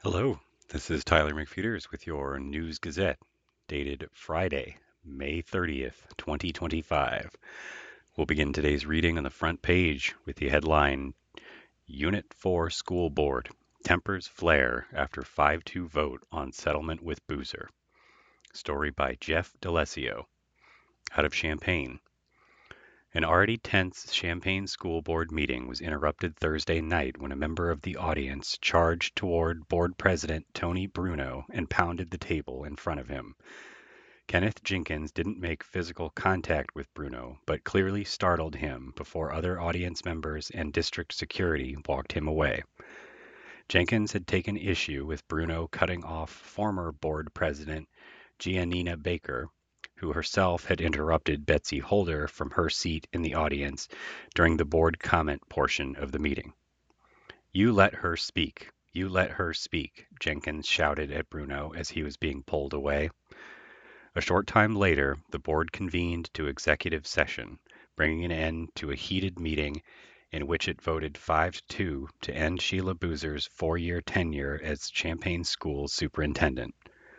Hello, this is Tyler McFeeters with your News Gazette, dated Friday, May 30th, 2025. We'll begin today's reading on the front page with the headline Unit 4 School Board Tempers Flare After 5-2 Vote on Settlement with Boozer. Story by Jeff D'Alessio. Out of Champaign. An already tense Champaign School Board meeting was interrupted Thursday night when a member of the audience charged toward Board President Tony Bruno and pounded the table in front of him. Kenneth Jenkins didn't make physical contact with Bruno, but clearly startled him before other audience members and district security walked him away. Jenkins had taken issue with Bruno cutting off former Board President Giannina Baker, who herself had interrupted Betsy Holder from her seat in the audience during the board comment portion of the meeting. "You let her speak. You let her speak," Jenkins shouted at Bruno as he was being pulled away. A short time later, the board convened to executive session, bringing an end to a heated meeting in which it voted 5-2 to end Sheila Boozer's 4-year tenure as Champaign Schools superintendent.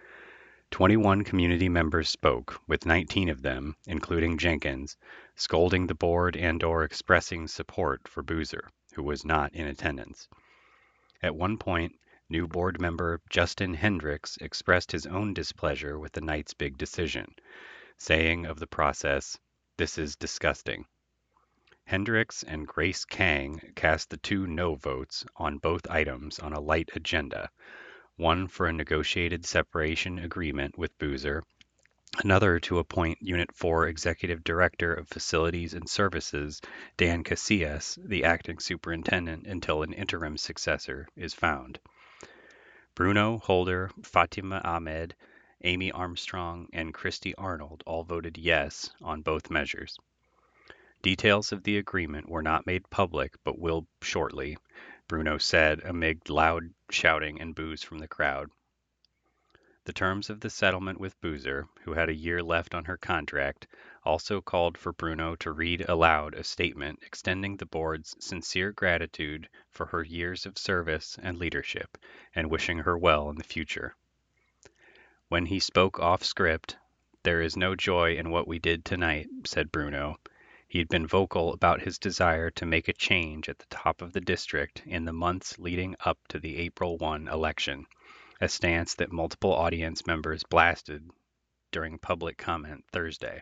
21 community members spoke, with 19 of them, including Jenkins, scolding the board and/or expressing support for Boozer, who was not in attendance. At one point, new board member Justin Hendricks expressed his own displeasure with the night's big decision, saying of the process, "This is disgusting." Hendricks and Grace Kang cast the 2 no votes on both items on a light agenda, one for a negotiated separation agreement with Boozer, another to appoint Unit 4 Executive Director of Facilities and Services Dan Casillas, the acting superintendent, until an interim successor is found. Bruno Holder, Fatima Ahmed, Amy Armstrong, and Christy Arnold all voted yes on both measures. Details of the agreement were not made public but will shortly, Bruno said amid loud shouting and boos from the crowd. The terms of the settlement with Boozer, who had a year left on her contract, also called for Bruno to read aloud a statement extending the board's sincere gratitude for her years of service and leadership, and wishing her well in the future. When he spoke off script, "There is no joy in what we did tonight," said Bruno. He'd been vocal about his desire to make a change at the top of the district in the months leading up to the April 1 election, a stance that multiple audience members blasted during public comment Thursday.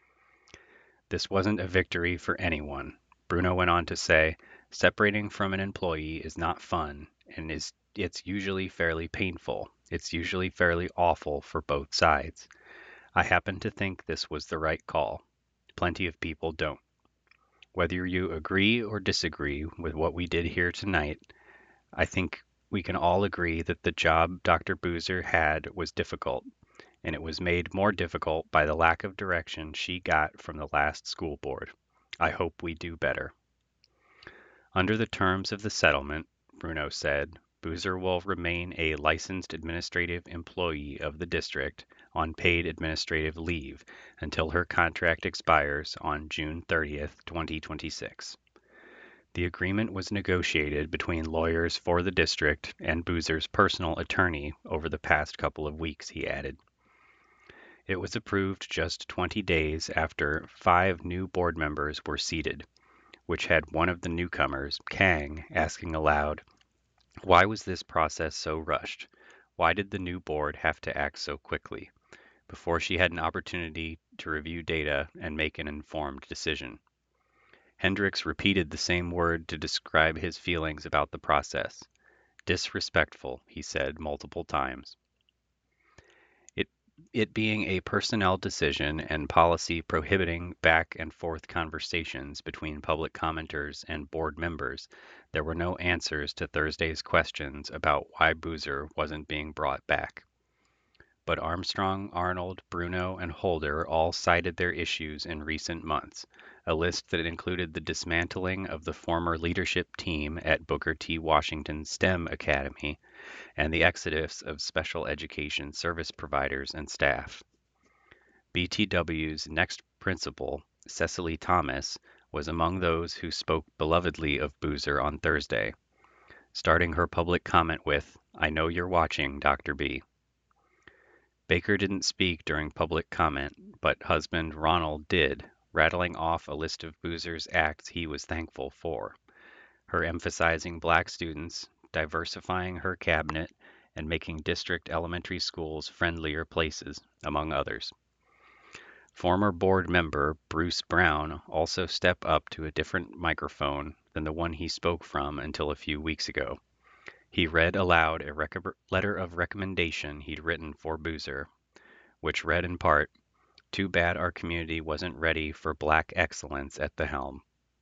"This wasn't a victory for anyone," Bruno went on to say. "Separating from an employee is not fun, and it's usually fairly painful. It's usually fairly awful for both sides. I happen to think this was the right call. Plenty of people don't. Whether you agree or disagree with what we did here tonight, I think we can all agree that the job Dr. Boozer had was difficult, and it was made more difficult by the lack of direction she got from the last school board. I hope we do better." Under the terms of the settlement, Bruno said, Boozer will remain a licensed administrative employee of the district on paid administrative leave until her contract expires on June 30th, 2026. The agreement was negotiated between lawyers for the district and Boozer's personal attorney over the past couple of weeks, he added. It was approved just 20 days after 5 new board members were seated, which had one of the newcomers, Kang, asking aloud, "Why was this process so rushed? Why did the new board have to act so quickly?" before she had an opportunity to review data and make an informed decision. Hendricks repeated the same word to describe his feelings about the process. "Disrespectful," he said multiple times. It being a personnel decision and policy prohibiting back and forth conversations between public commenters and board members, there were no answers to Thursday's questions about why Boozer wasn't being brought back. But Armstrong, Arnold, Bruno, and Holder all cited their issues in recent months, a list that included the dismantling of the former leadership team at Booker T. Washington STEM Academy and the exodus of special education service providers and staff. BTW's next principal, Cecily Thomas, was among those who spoke belovedly of Boozer on Thursday, starting her public comment with, I know you're watching, Dr. B. Baker didn't speak during public comment, but husband Ronald did, rattling off a list of Boozer's acts he was thankful for. Her emphasizing black students, diversifying her cabinet, and making district elementary schools friendlier places, among others. Former board member Bruce Brown also stepped up to a different microphone than the one he spoke from until a few weeks ago. He read aloud a letter of recommendation he'd written for Boozer, which read in part, "Too bad our community wasn't ready for black excellence at the helm."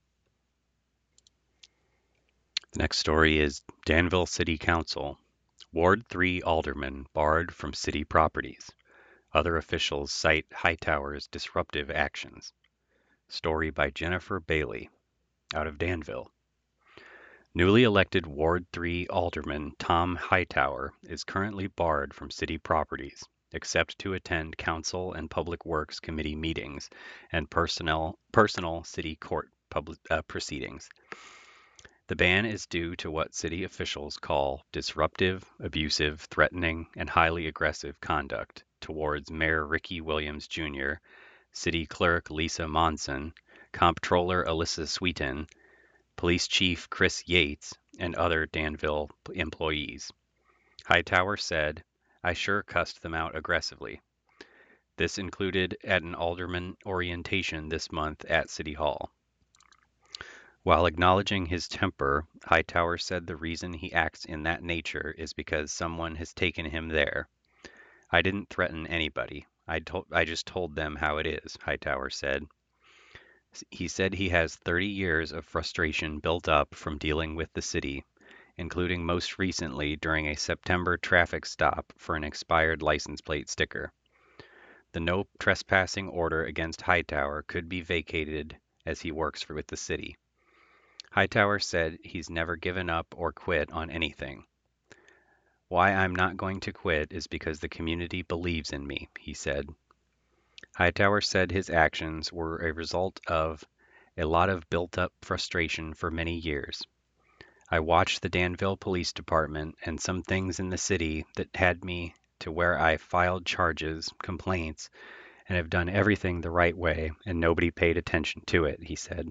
The next story is Danville City Council. Ward 3 alderman barred from city properties. Other officials cite Hightower's disruptive actions. Story by Jennifer Bailey, out of Danville. Newly elected Ward 3 alderman Tom Hightower is currently barred from city properties, except to attend Council and Public Works Committee meetings and personal city court proceedings. The ban is due to what city officials call disruptive, abusive, threatening, and highly aggressive conduct towards Mayor Ricky Williams Jr., City Clerk Lisa Monson, Comptroller Alyssa Sweeten, Police Chief Chris Yates, and other Danville employees. Hightower said, "I sure cussed them out aggressively." This included at an alderman orientation this month at City Hall. While acknowledging his temper, Hightower said the reason he acts in that nature is because someone has taken him there. "I didn't threaten anybody. I just told them how it is," Hightower said. He said he has 30 years of frustration built up from dealing with the city, including most recently during a September traffic stop for an expired license plate sticker. The no trespassing order against Hightower could be vacated as he works with the city. Hightower said he's never given up or quit on anything. "Why I'm not going to quit is because the community believes in me," he said. Hightower said his actions were a result of a lot of built-up frustration for many years. "I watched the Danville Police Department and some things in the city that had me to where I filed charges, complaints, and have done everything the right way, and nobody paid attention to it," he said.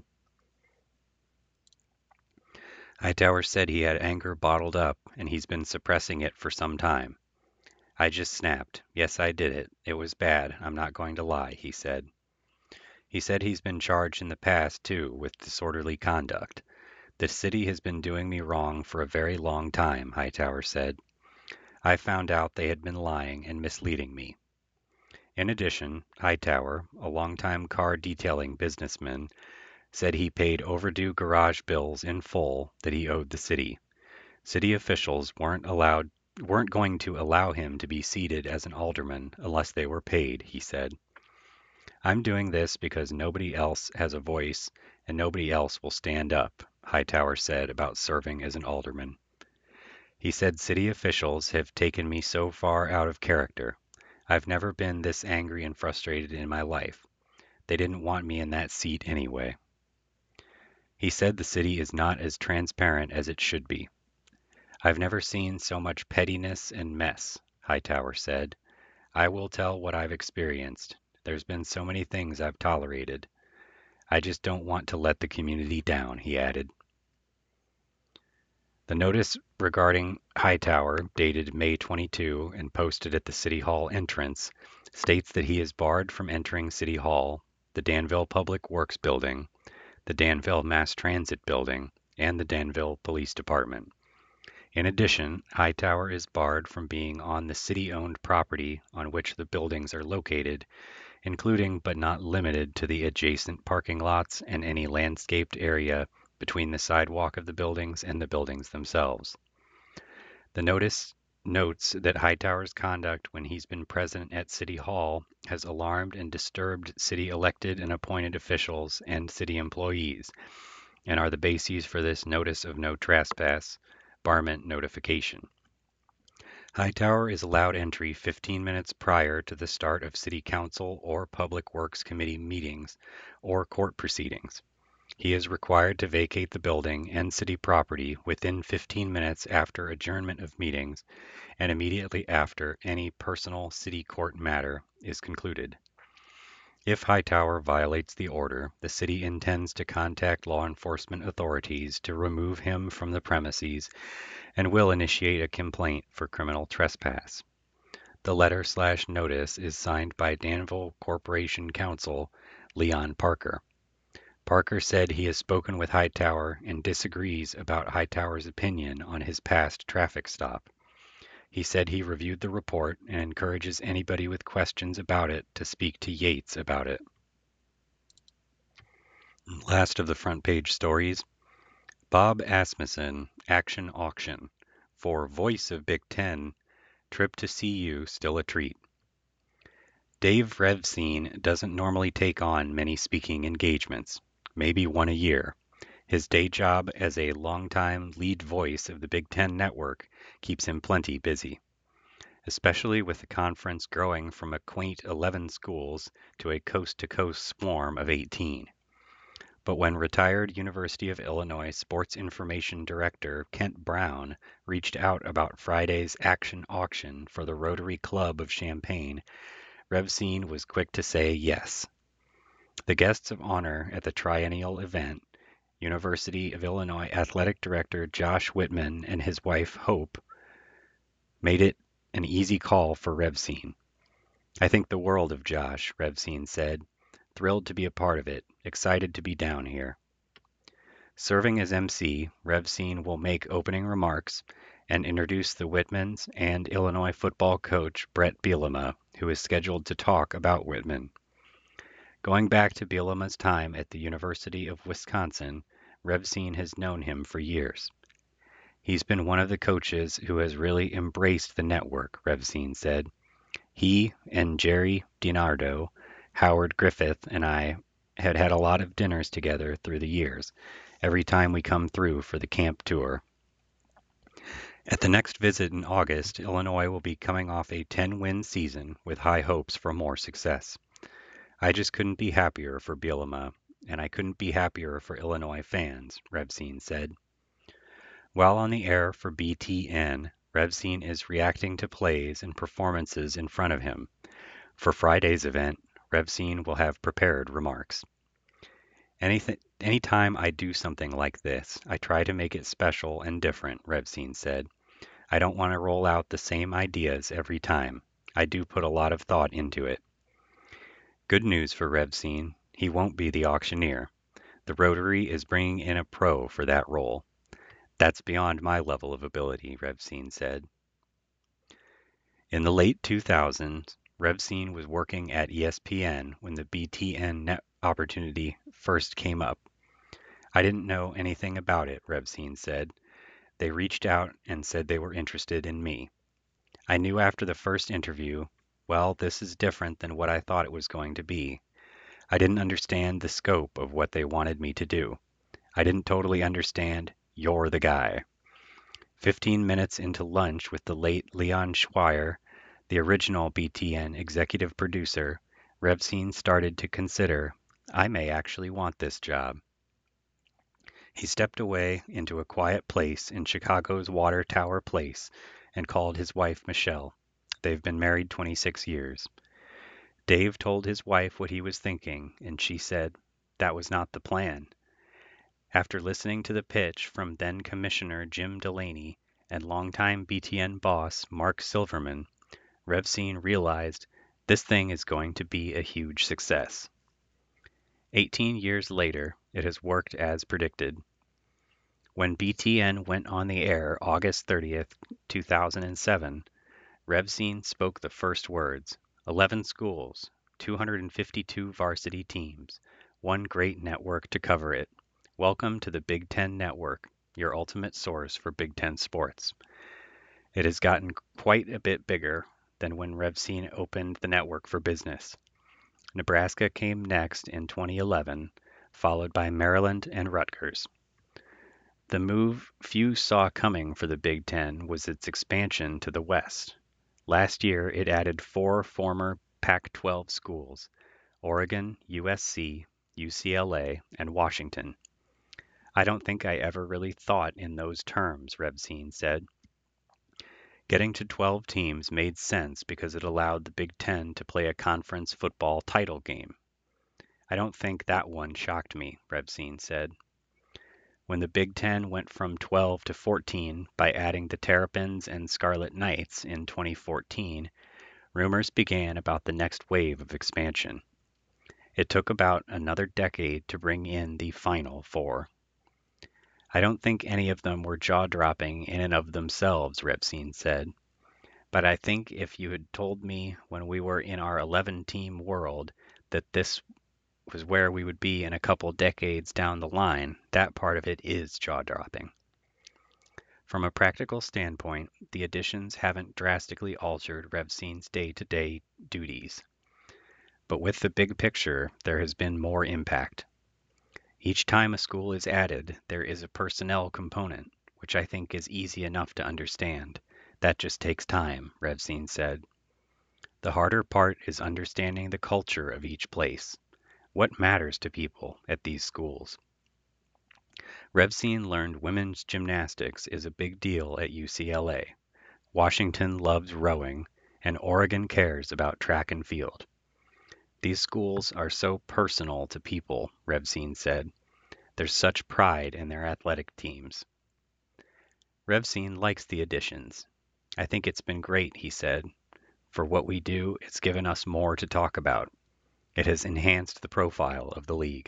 Hightower said he had anger bottled up, and he's been suppressing it for some time. "I just snapped. Yes, I did it. It was bad. I'm not going to lie," he said. He said he's been charged in the past, too, with disorderly conduct. "The city has been doing me wrong for a very long time," Hightower said. "I found out they had been lying and misleading me." In addition, Hightower, a longtime car detailing businessman, said he paid overdue garage bills in full that he owed the city. City officials weren't going to allow him to be seated as an alderman unless they were paid, he said. "I'm doing this because nobody else has a voice and nobody else will stand up," Hightower said about serving as an alderman. He said city officials have taken me so far out of character. "I've never been this angry and frustrated in my life. They didn't want me in that seat anyway." He said the city is not as transparent as it should be. "I've never seen so much pettiness and mess," Hightower said. "I will tell what I've experienced. There's been so many things I've tolerated. I just don't want to let the community down," he added. The notice regarding Hightower, dated May 22 and posted at the City Hall entrance, states that he is barred from entering City Hall, the Danville Public Works Building, the Danville Mass Transit Building, and the Danville Police Department. In addition, Hightower is barred from being on the city-owned property on which the buildings are located, including but not limited to the adjacent parking lots and any landscaped area between the sidewalk of the buildings and the buildings themselves. The notice notes that Hightower's conduct when he's been present at City Hall has alarmed and disturbed city elected and appointed officials and city employees, and are the bases for this notice of no trespass barment notification. Hightower is allowed entry 15 minutes prior to the start of City Council or Public Works Committee meetings or court proceedings. He is required to vacate the building and city property within 15 minutes after adjournment of meetings and immediately after any personal city court matter is concluded. If Hightower violates the order, the city intends to contact law enforcement authorities to remove him from the premises and will initiate a complaint for criminal trespass. The letter/notice is signed by Danville Corporation Counsel Leon Parker. Parker said he has spoken with Hightower and disagrees about Hightower's opinion on his past traffic stop. He said he reviewed the report and encourages anybody with questions about it to speak to Yates about it. Last of the front page stories. Bob Asmussen, Action Auction. For Voice of Big Ten, trip to CU still a treat. Dave Revsine doesn't normally take on many speaking engagements, maybe one a year. His day job as a longtime lead voice of the Big Ten Network keeps him plenty busy, especially with the conference growing from a quaint 11 schools to a coast-to-coast swarm of 18. But when retired University of Illinois Sports Information Director Kent Brown reached out about Friday's Action Auction for the Rotary Club of Champaign, Revsine was quick to say yes. The guests of honor at the triennial event, University of Illinois Athletic Director Josh Whitman and his wife Hope, made it an easy call for Revsine. I think the world of Josh, Revsine said. Thrilled to be a part of it, excited to be down here. Serving as MC, Revsine will make opening remarks and introduce the Whitmans and Illinois football coach Bret Bielema, who is scheduled to talk about Whitman. Going back to Bielema's time at the University of Wisconsin, Revsine has known him for years. He's been one of the coaches who has really embraced the network, Revsine said. He and Jerry DiNardo, Howard Griffith, and I had a lot of dinners together through the years, every time we come through for the camp tour. At the next visit in August, Illinois will be coming off a 10-win season with high hopes for more success. I just couldn't be happier for Bielema, and I couldn't be happier for Illinois fans, Revsine said. While on the air for BTN, Revsine is reacting to plays and performances in front of him. For Friday's event, Revsine will have prepared remarks. Anytime I do something like this, I try to make it special and different, Revsine said. I don't want to roll out the same ideas every time. I do put a lot of thought into it. Good news for Revsine. He won't be the auctioneer. The Rotary is bringing in a pro for that role. That's beyond my level of ability, Revsine said. In the late 2000s, Revsine was working at ESPN when the BTN net opportunity first came up. I didn't know anything about it, Revsine said. They reached out and said they were interested in me. I knew after the first interview, well, this is different than what I thought it was going to be. I didn't understand the scope of what they wanted me to do. I didn't totally understand, you're the guy. 15 minutes into lunch with the late Leon Schweier, the original BTN executive producer, Revsine started to consider, I may actually want this job. He stepped away into a quiet place in Chicago's Water Tower Place and called his wife Michelle. They've been married 26 years. Dave told his wife what he was thinking, and she said, that was not the plan. After listening to the pitch from then Commissioner Jim Delaney and longtime BTN boss Mark Silverman, Revsine realized this thing is going to be a huge success. 18 years later, it has worked as predicted. When BTN went on the air August 30th, 2007, Revsine spoke the first words, 11 schools, 252 varsity teams, one great network to cover it. Welcome to the Big Ten Network, your ultimate source for Big Ten sports. It has gotten quite a bit bigger than when Revsine opened the network for business. Nebraska came next in 2011, followed by Maryland and Rutgers. The move few saw coming for the Big Ten was its expansion to the West. Last year, it added 4 former Pac-12 schools, Oregon, USC, UCLA, and Washington. I don't think I ever really thought in those terms, Revsine said. Getting to 12 teams made sense because it allowed the Big Ten to play a conference football title game. I don't think that one shocked me, Revsine said. When the Big Ten went from 12 to 14 by adding the Terrapins and Scarlet Knights in 2014, rumors began about the next wave of expansion. It took about another decade to bring in the Final Four. I don't think any of them were jaw-dropping in and of themselves, Revsine said. But I think if you had told me when we were in our 11-team world that this was where we would be in a couple decades down the line, that part of it is jaw-dropping. From a practical standpoint, the additions haven't drastically altered Revsine's day-to-day duties. But with the big picture, there has been more impact. Each time a school is added, there is a personnel component, which I think is easy enough to understand. That just takes time, Revsine said. The harder part is understanding the culture of each place. What matters to people at these schools? Revsine learned women's gymnastics is a big deal at UCLA. Washington loves rowing, and Oregon cares about track and field. These schools are so personal to people, Revsine said. There's such pride in their athletic teams. Revsine likes the additions. I think it's been great, he said. For what we do, it's given us more to talk about. It has enhanced the profile of the league.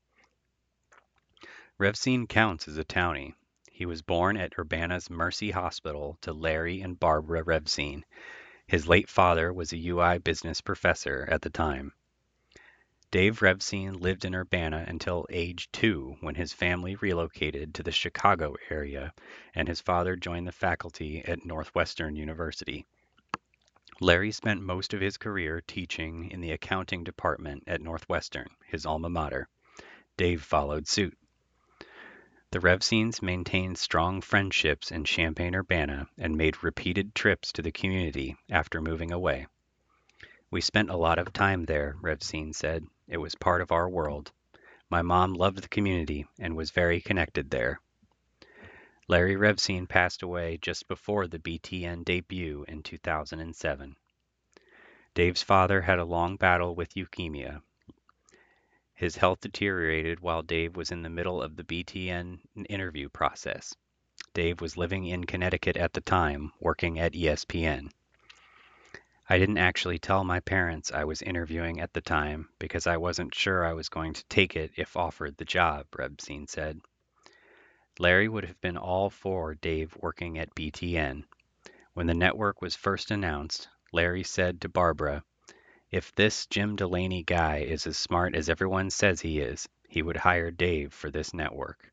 Revsine counts as a townie. He was born at Urbana's Mercy Hospital to Larry and Barbara Revsine. His late father was a UI business professor at the time. Dave Revsine lived in Urbana until age 2 when his family relocated to the Chicago area and his father joined the faculty at Northwestern University. Larry spent most of his career teaching in the accounting department at Northwestern, his alma mater. Dave followed suit. The Revsines maintained strong friendships in Champaign-Urbana and made repeated trips to the community after moving away. We spent a lot of time there, Revsine said. It was part of our world. My mom loved the community and was very connected there. Larry Revsine passed away just before the BTN debut in 2007. Dave's father had a long battle with leukemia. His health deteriorated while Dave was in the middle of the BTN interview process. Dave was living in Connecticut at the time, working at ESPN. I didn't actually tell my parents I was interviewing at the time because I wasn't sure I was going to take it if offered the job, Revsine said. Larry would have been all for Dave working at BTN. When the network was first announced, Larry said to Barbara, "If this Jim Delaney guy is as smart as everyone says he is, he would hire Dave for this network."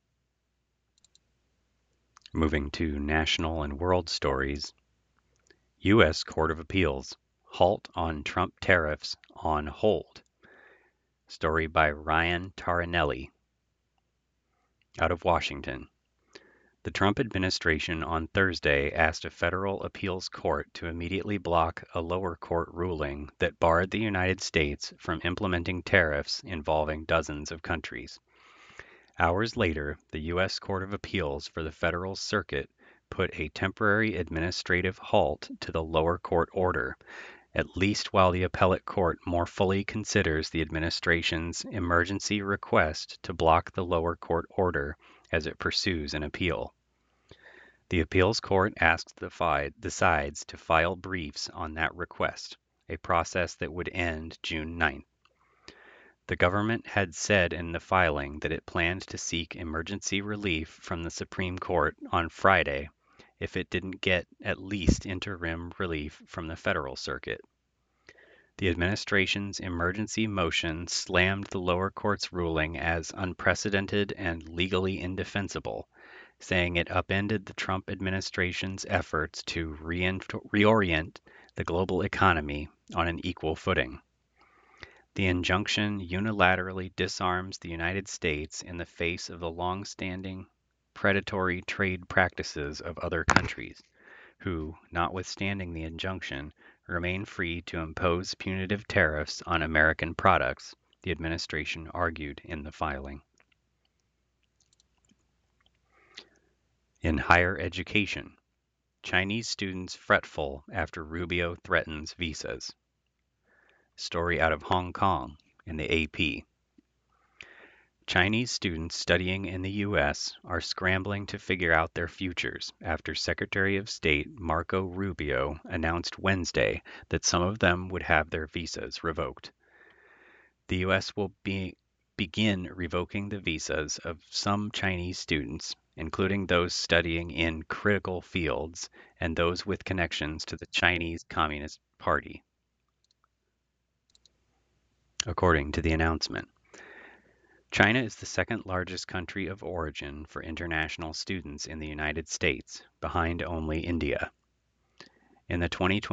Moving to national and world stories, U.S. Court of Appeals. Halt on Trump tariffs on hold. Story by Ryan Tarinelli. Out of Washington. The Trump administration on Thursday asked a federal appeals court to immediately block a lower court ruling that barred the United States from implementing tariffs involving dozens of countries. Hours later, the U.S. Court of Appeals for the Federal Circuit put a temporary administrative halt to the lower court order, at least while the appellate court more fully considers the administration's emergency request to block the lower court order as it pursues an appeal. The appeals court asked the sides to file briefs on that request, a process that would end June 9th. The government had said in the filing that it planned to seek emergency relief from the Supreme Court on Friday if it didn't get at least interim relief from the Federal Circuit. The administration's emergency motion slammed the lower court's ruling as unprecedented and legally indefensible, saying it upended the Trump administration's efforts to reorient the global economy on an equal footing. The injunction unilaterally disarms the United States in the face of the long-standing predatory trade practices of other countries, who, notwithstanding the injunction, remain free to impose punitive tariffs on American products, the administration argued in the filing. In higher education, Chinese students fretful after Rubio threatens visas. Story out of Hong Kong in the AP. Chinese students studying in the U.S. are scrambling to figure out their futures after Secretary of State Marco Rubio announced Wednesday that some of them would have their visas revoked. The U.S. will begin revoking the visas of some Chinese students, including those studying in critical fields and those with connections to the Chinese Communist Party, according to the announcement. China is the second largest country of origin for international students in the United States, behind only India. In the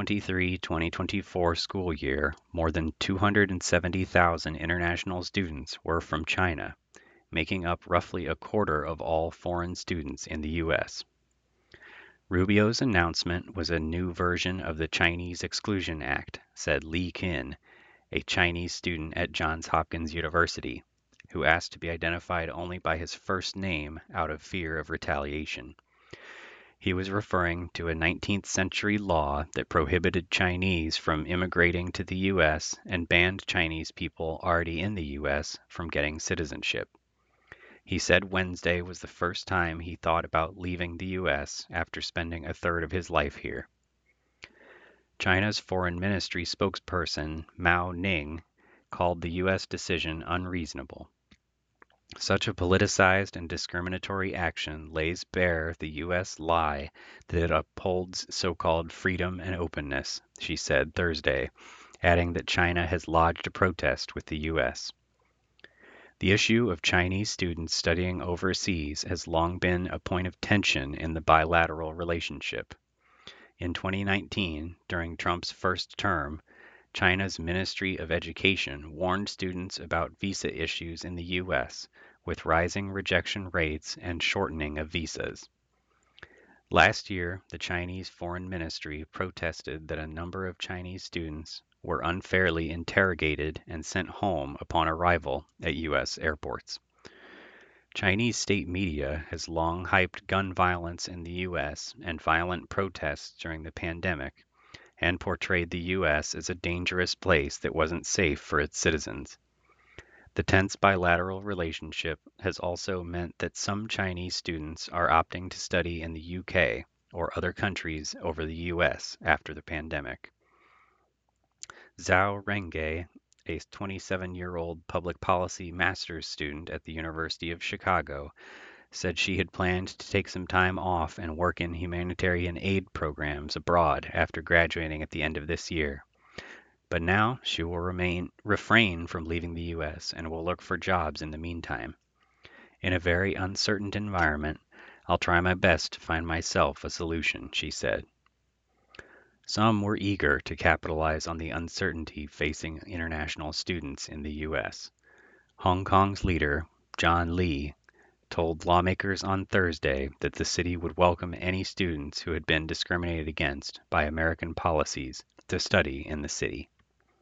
2023-2024 school year, more than 270,000 international students were from China, making up roughly a quarter of all foreign students in the U.S. Rubio's announcement was a new version of the Chinese Exclusion Act, said Li Qin, a Chinese student at Johns Hopkins University, who asked to be identified only by his first name out of fear of retaliation. He was referring to a 19th century law that prohibited Chinese from immigrating to the U.S. and banned Chinese people already in the U.S. from getting citizenship. He said Wednesday was the first time he thought about leaving the U.S. after spending a third of his life here. China's Foreign Ministry spokesperson Mao Ning called the U.S. decision unreasonable. Such a politicized and discriminatory action lays bare the U.S. lie that it upholds so-called freedom and openness, she said Thursday, adding that China has lodged a protest with the U.S. The issue of Chinese students studying overseas has long been a point of tension in the bilateral relationship. In 2019, during Trump's first term, China's Ministry of Education warned students about visa issues in the U.S., with rising rejection rates and shortening of visas. Last year, the Chinese Foreign Ministry protested that a number of Chinese students were unfairly interrogated and sent home upon arrival at U.S. airports. Chinese state media has long hyped gun violence in the U.S. and violent protests during the pandemic, and portrayed the U.S. as a dangerous place that wasn't safe for its citizens. The tense bilateral relationship has also meant that some Chinese students are opting to study in the UK or other countries over the US after the pandemic. Zhao Rengge, a 27-year-old public policy master's student at the University of Chicago, said she had planned to take some time off and work in humanitarian aid programs abroad after graduating at the end of this year. But now she will refrain from leaving the U.S. and will look for jobs in the meantime. In a very uncertain environment, I'll try my best to find myself a solution, she said. Some were eager to capitalize on the uncertainty facing international students in the U.S. Hong Kong's leader, John Lee, told lawmakers on Thursday that the city would welcome any students who had been discriminated against by American policies to study in the city.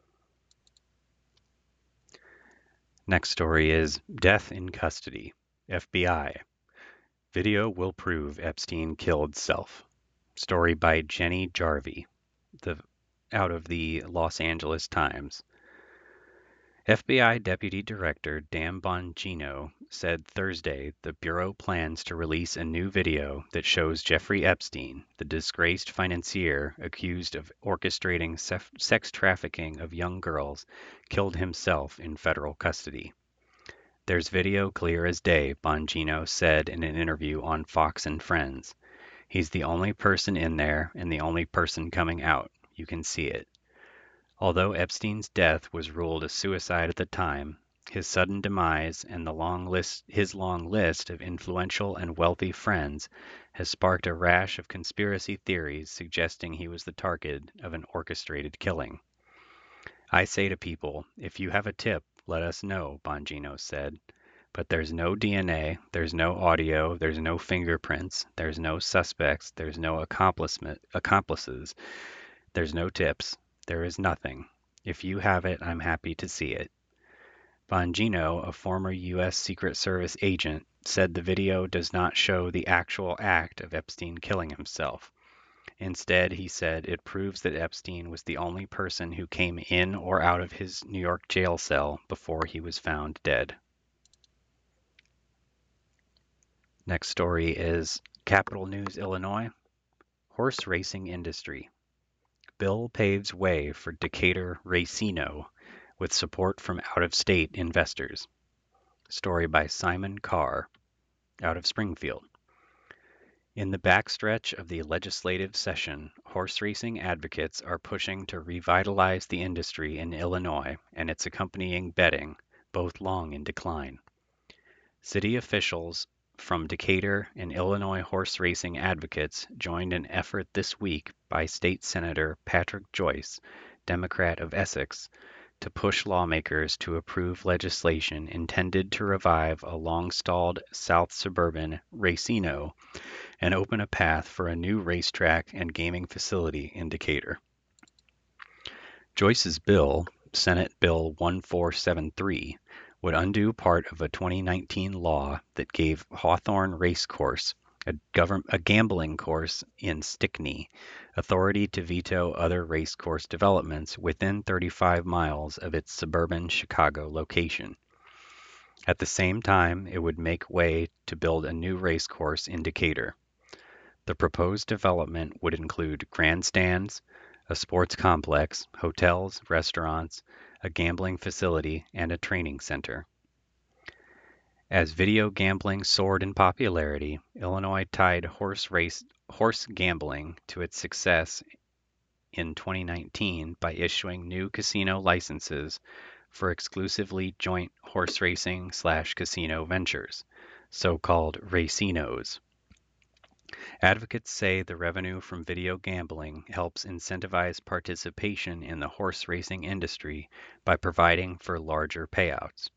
Next story is Death in Custody. FBI. Video will prove Epstein killed self. Story by Jenny Jarvie, out of the Los Angeles Times. FBI Deputy Director Dan Bongino said Thursday the Bureau plans to release a new video that shows Jeffrey Epstein, the disgraced financier accused of orchestrating sex trafficking of young girls, killed himself in federal custody. There's video clear as day, Bongino said in an interview on Fox and Friends. He's the only person in there and the only person coming out. You can see it. Although Epstein's death was ruled a suicide at the time, his sudden demise and his long list of influential and wealthy friends has sparked a rash of conspiracy theories suggesting he was the target of an orchestrated killing. I say to people, if you have a tip, let us know, Bongino said. But there's no DNA, there's no audio, there's no fingerprints, there's no suspects, there's no accomplices, there's no tips. There is nothing. If you have it, I'm happy to see it. Bongino, a former U.S. Secret Service agent, said the video does not show the actual act of Epstein killing himself. Instead, he said it proves that Epstein was the only person who came in or out of his New York jail cell before he was found dead. Next story is Capital News, Illinois. Horse racing industry. Bill paves way for Decatur Racino with support from out-of-state investors. Story by Simon Carr, out of Springfield. In the backstretch of the legislative session, horse racing advocates are pushing to revitalize the industry in Illinois and its accompanying betting, both long in decline. City officials from Decatur and Illinois horse racing advocates joined an effort this week by State Senator Patrick Joyce, Democrat of Essex, to push lawmakers to approve legislation intended to revive a long-stalled South suburban racino and open a path for a new racetrack and gaming facility in Decatur. Joyce's bill, Senate Bill 1473, would undo part of a 2019 law that gave Hawthorne Racecourse, a gambling course in Stickney, authority to veto other racecourse developments within 35 miles of its suburban Chicago location. At the same time, it would make way to build a new racecourse in Decatur. The proposed development would include grandstands, a sports complex, hotels, restaurants, a gambling facility, and a training center. As video gambling soared in popularity, Illinois tied horse gambling to its success in 2019 by issuing new casino licenses for exclusively joint horse racing/casino ventures, so-called racinos. Advocates say the revenue from video gambling helps incentivize participation in the horse racing industry by providing for larger payouts.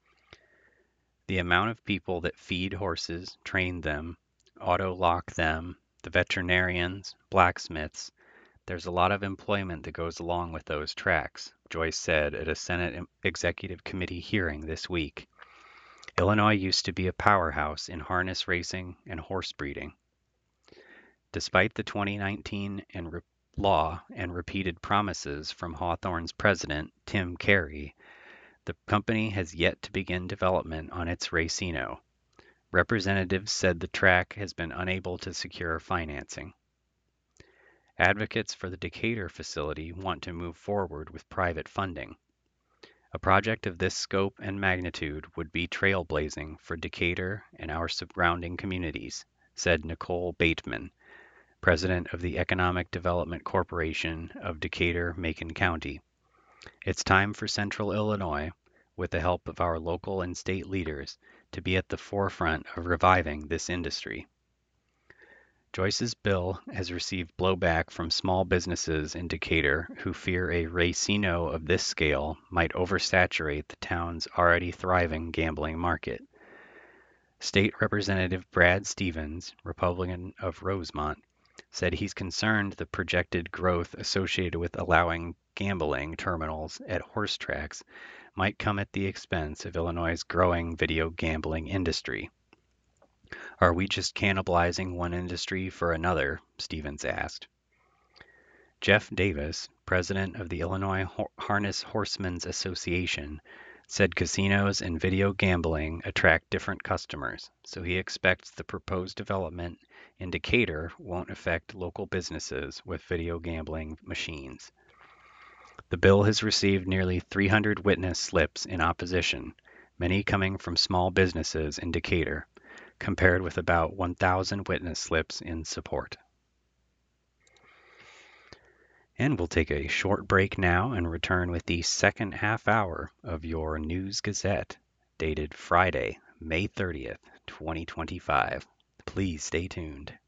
The amount of people that feed horses, train them, auto-lock them, the veterinarians, blacksmiths, there's a lot of employment that goes along with those tracks, Joyce said at a Senate Executive Committee hearing this week. Illinois used to be a powerhouse in harness racing and horse breeding. Despite the 2019 law and repeated promises from Hawthorne's president, Tim Carey, the company has yet to begin development on its racino. Representatives said the track has been unable to secure financing. Advocates for the Decatur facility want to move forward with private funding. A project of this scope and magnitude would be trailblazing for Decatur and our surrounding communities, said Nicole Bateman, president of the Economic Development Corporation of Decatur-Macon County. It's time for Central Illinois, with the help of our local and state leaders, to be at the forefront of reviving this industry. Joyce's bill has received blowback from small businesses in Decatur who fear a racino of this scale might oversaturate the town's already thriving gambling market. State Representative Brad Stevens, Republican of Rosemont, said he's concerned the projected growth associated with allowing gambling terminals at horse tracks might come at the expense of Illinois' growing video gambling industry. Are we just cannibalizing one industry for another? Stevens asked. Jeff Davis, president of the Illinois Harness Horsemen's Association, said casinos and video gambling attract different customers, so he expects the proposed development in Decatur won't affect local businesses with video gambling machines. The bill has received nearly 300 witness slips in opposition, many coming from small businesses in Decatur, compared with about 1,000 witness slips in support. And we'll take a short break now and return with the second half hour of your News Gazette, dated Friday, May 30th, 2025. Please stay tuned.